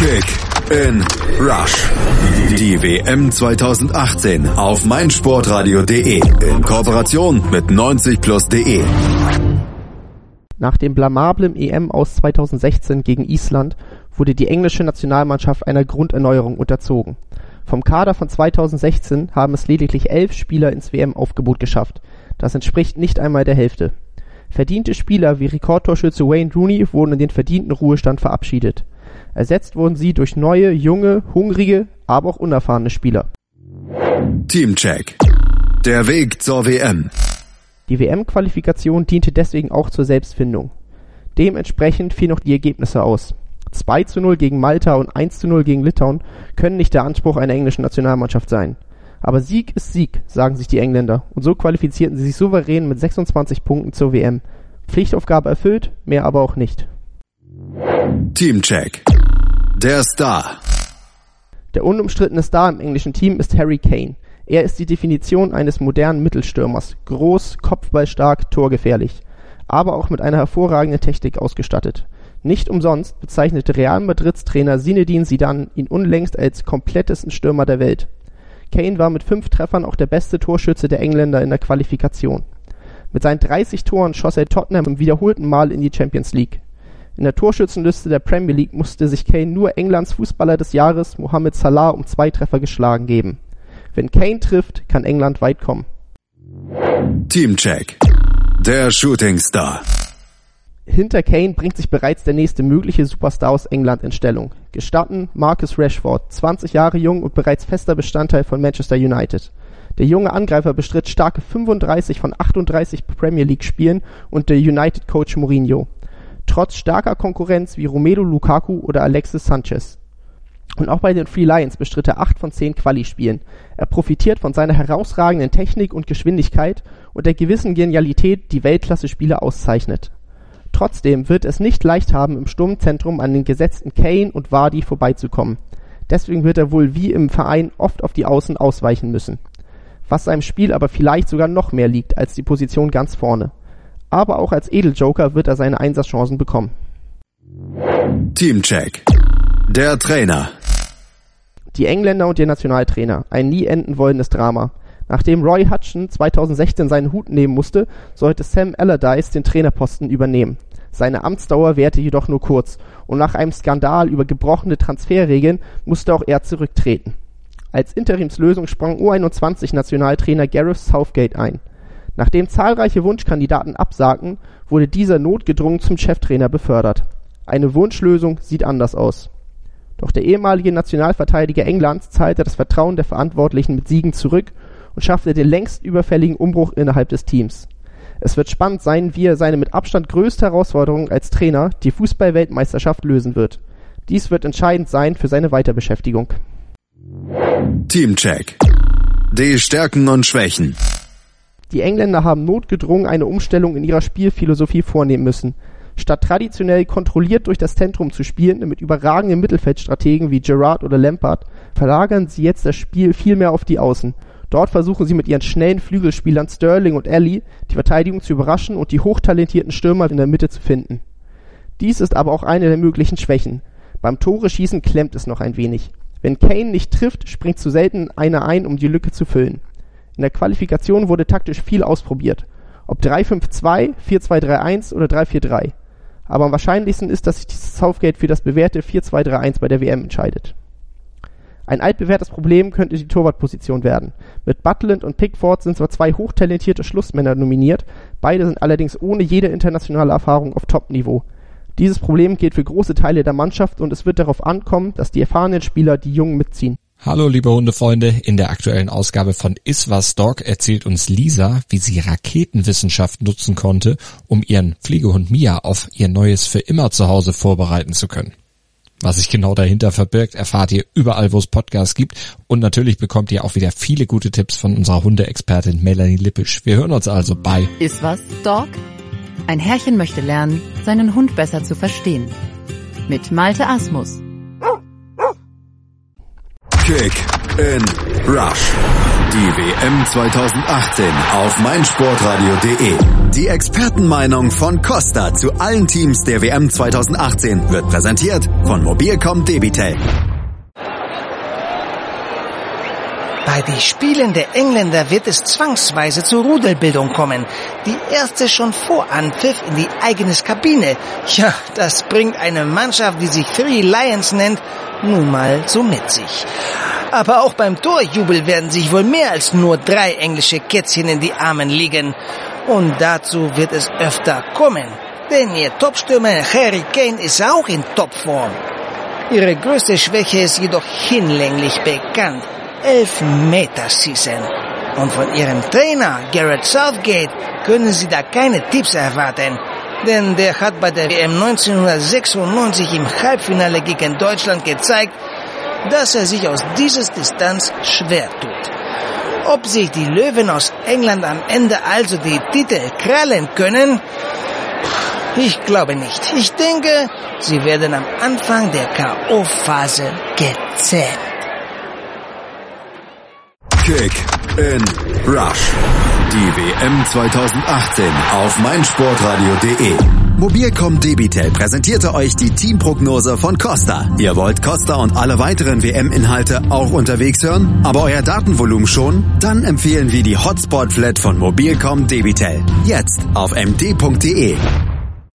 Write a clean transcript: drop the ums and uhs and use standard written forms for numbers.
Kick in Rush. Die WM 2018 auf meinsportradio.de in Kooperation mit 90plus.de. Nach dem blamablen EM aus 2016 gegen Island wurde die englische Nationalmannschaft einer Grunderneuerung unterzogen. Vom Kader von 2016 haben es lediglich 11 Spieler ins WM-Aufgebot geschafft. Das entspricht nicht einmal der Hälfte. Verdiente Spieler wie Rekordtorschütze Wayne Rooney wurden in den verdienten Ruhestand verabschiedet. Ersetzt wurden sie durch neue, junge, hungrige, aber auch unerfahrene Spieler. Teamcheck. Der Weg zur WM. Die WM-Qualifikation diente deswegen auch zur Selbstfindung. Dementsprechend fielen noch die Ergebnisse aus. 2:0 gegen Malta und 1:0 gegen Litauen können nicht der Anspruch einer englischen Nationalmannschaft sein. Aber Sieg ist Sieg, sagen sich die Engländer, und so qualifizierten sie sich souverän mit 26 Punkten zur WM. Pflichtaufgabe erfüllt, mehr aber auch nicht. Teamcheck. Der Star. Der unumstrittene Star im englischen Team ist Harry Kane. Er ist die Definition eines modernen Mittelstürmers, groß, kopfballstark, torgefährlich, aber auch mit einer hervorragenden Technik ausgestattet. Nicht umsonst bezeichnete Real Madrids Trainer Zinedine Zidane ihn unlängst als komplettesten Stürmer der Welt. Kane war mit 5 Treffern auch der beste Torschütze der Engländer in der Qualifikation. Mit seinen 30 Toren schoss er Tottenham im wiederholten Mal in die Champions League. In der Torschützenliste der Premier League musste sich Kane nur Englands Fußballer des Jahres Mohamed Salah um 2 Treffer geschlagen geben. Wenn Kane trifft, kann England weit kommen. Teamcheck. Der Shooting Star. Hinter Kane bringt sich bereits der nächste mögliche Superstar aus England in Stellung. Gestatten Marcus Rashford, 20 Jahre jung und bereits fester Bestandteil von Manchester United. Der junge Angreifer bestritt starke 35 von 38 Premier League Spielen unter United-Coach Mourinho. Trotz starker Konkurrenz wie Romelu Lukaku oder Alexis Sanchez. Und auch bei den Three Lions bestritt er 8 von 10 Quali-Spielen. Er profitiert von seiner herausragenden Technik und Geschwindigkeit und der gewissen Genialität, die Weltklasse-Spieler auszeichnet. Trotzdem wird es nicht leicht haben, im Sturmzentrum an den gesetzten Kane und Vardy vorbeizukommen. Deswegen wird er wohl wie im Verein oft auf die Außen ausweichen müssen. Was seinem Spiel aber vielleicht sogar noch mehr liegt als die Position ganz vorne. Aber auch als Edeljoker wird er seine Einsatzchancen bekommen. Teamcheck. Der Trainer. Die Engländer und ihr Nationaltrainer. Ein nie enden wollendes Drama. Nachdem Roy Hodgson 2016 seinen Hut nehmen musste, sollte Sam Allardyce den Trainerposten übernehmen. Seine Amtsdauer währte jedoch nur kurz und nach einem Skandal über gebrochene Transferregeln musste auch er zurücktreten. Als Interimslösung sprang U21-Nationaltrainer Gareth Southgate ein. Nachdem zahlreiche Wunschkandidaten absagten, wurde dieser notgedrungen zum Cheftrainer befördert. Eine Wunschlösung sieht anders aus. Doch der ehemalige Nationalverteidiger Englands zahlte das Vertrauen der Verantwortlichen mit Siegen zurück und schaffte den längst überfälligen Umbruch innerhalb des Teams. Es wird spannend sein, wie er seine mit Abstand größte Herausforderung als Trainer, die Fußball-Weltmeisterschaft, lösen wird. Dies wird entscheidend sein für seine Weiterbeschäftigung. Teamcheck. Die Stärken und Schwächen. Die Engländer haben notgedrungen eine Umstellung in ihrer Spielphilosophie vornehmen müssen. Statt traditionell kontrolliert durch das Zentrum zu spielen, mit überragenden Mittelfeldstrategen wie Gerrard oder Lampard, verlagern sie jetzt das Spiel viel mehr auf die Außen. Dort versuchen sie mit ihren schnellen Flügelspielern Sterling und Alli die Verteidigung zu überraschen und die hochtalentierten Stürmer in der Mitte zu finden. Dies ist aber auch eine der möglichen Schwächen. Beim Tore-Schießen klemmt es noch ein wenig. Wenn Kane nicht trifft, springt zu selten einer ein, um die Lücke zu füllen. In der Qualifikation wurde taktisch viel ausprobiert. Ob 3-5-2, 4-2-3-1 oder 3-4-3. Aber am wahrscheinlichsten ist, dass sich Southgate für das bewährte 4-2-3-1 bei der WM entscheidet. Ein altbewährtes Problem könnte die Torwartposition werden. Mit Butland und Pickford sind zwar 2 hochtalentierte Schlussmänner nominiert, beide sind allerdings ohne jede internationale Erfahrung auf Top-Niveau. Dieses Problem gilt für große Teile der Mannschaft und es wird darauf ankommen, dass die erfahrenen Spieler die Jungen mitziehen. Hallo liebe Hundefreunde, in der aktuellen Ausgabe von Iswas Dog erzählt uns Lisa, wie sie Raketenwissenschaft nutzen konnte, um ihren Pflegehund Mia auf ihr neues für immer Zuhause vorbereiten zu können. Was sich genau dahinter verbirgt, erfahrt ihr überall, wo es Podcasts gibt, und natürlich bekommt ihr auch wieder viele gute Tipps von unserer Hundeexpertin Melanie Lippisch. Wir hören uns also bei Iswas Dog? Ein Herrchen möchte lernen, seinen Hund besser zu verstehen. Mit Malte Asmus. Kick in Rush. Die WM 2018 auf meinsportradio.de. Die Expertenmeinung von Costa zu allen Teams der WM 2018 wird präsentiert von Mobilcom Debitel. Bei den Spielen der Engländer wird es zwangsweise zur Rudelbildung kommen. Die erste schon vor Anpfiff in die eigene Kabine. Ja, das bringt eine Mannschaft, die sich Three Lions nennt, nun mal so mit sich. Aber auch beim Torjubel werden sich wohl mehr als nur 3 englische Kätzchen in die Armen liegen. Und dazu wird es öfter kommen. Denn ihr Topstürmer Harry Kane ist auch in Topform. Ihre größte Schwäche ist jedoch hinlänglich bekannt. 11 Meter schießen. Und von ihrem Trainer Gareth Southgate können Sie da keine Tipps erwarten. Denn der hat bei der WM 1996 im Halbfinale gegen Deutschland gezeigt, dass er sich aus dieser Distanz schwer tut. Ob sich die Löwen aus England am Ende also die Titel krallen können? Ich glaube nicht. Ich denke, sie werden am Anfang der K.O.-Phase gezähmt. Kick in Rush. Die WM 2018 auf meinsportradio.de. Mobilcom Debitel präsentierte euch die Teamprognose von Costa. Ihr wollt Costa und alle weiteren WM-Inhalte auch unterwegs hören, aber euer Datenvolumen schon? Dann empfehlen wir die Hotspot-Flat von Mobilcom Debitel. Jetzt auf md.de.